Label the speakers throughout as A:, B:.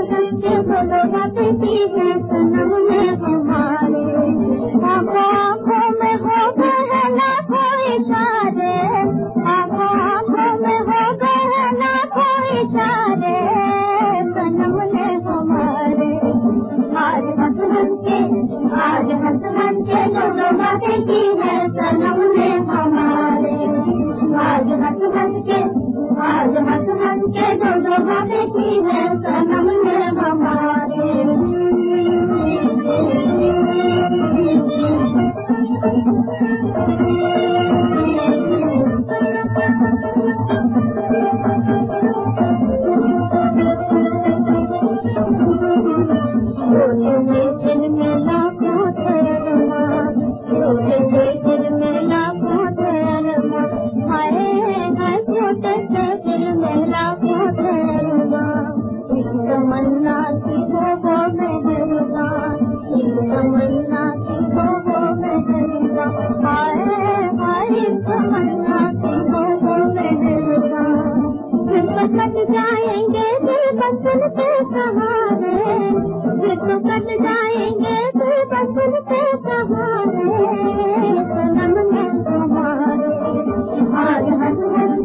A: हंस के बोलो बातें की है सनम ने हमारे। आंखों आंखों में हो गए लाखों इशारे, आंखों आंखों में हो गए लाखों इशारे सनम ने हमारे। आज हंस हंस के दोनों बातें की है सनम ने हमारे। आज हंस हंस के दोनों बातें की है सनम ने हमारे। दिल में लाखों अरमान, दिल में लाखों अरमान, हाय हाय छोटे से दिल में लाखों अरमान। एक तमन्ना थी वो मेहरबान, एक तमन्ना थी वो मेहरबान, हाय हाय एक तमन्ना थी वो मेहरबान। फिर तो कट जाएंगे दिल बंधन के सहारे, फिर तो कट जाएंगे दिल बंधन के सहारे सनम ने हमारे। आज हंस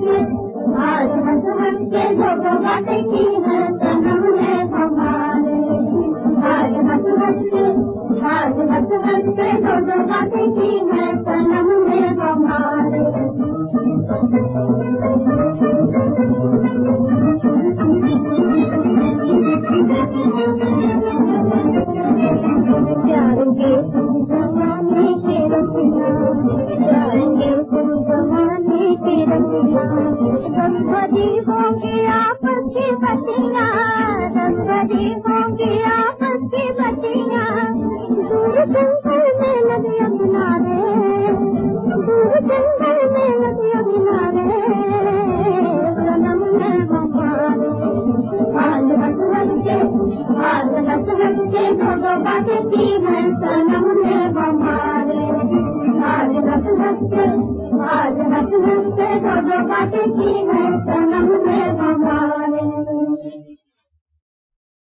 A: हंस के दोनों बातें की है सनम ने हमारे। आज हंस हंस के दोनों बातें की है सनम ने हमारे। जाएंगे तुम जमाने के रसिया, जाएंगे तुम जमाने के रसिया, रस भरी होंगी आपस की बतियाँ, रस भरी होंगी आपस की बतियाँ। दूर जंगल में नदियाँ किनारे, दूर जंगल में नदियाँ किनारे सनम ने हमारे। आज हंस हंस के दोनों बातें की है सनम ने हमारे। आज हंस हंस के दोनों बातें की है सनम ने हमारे।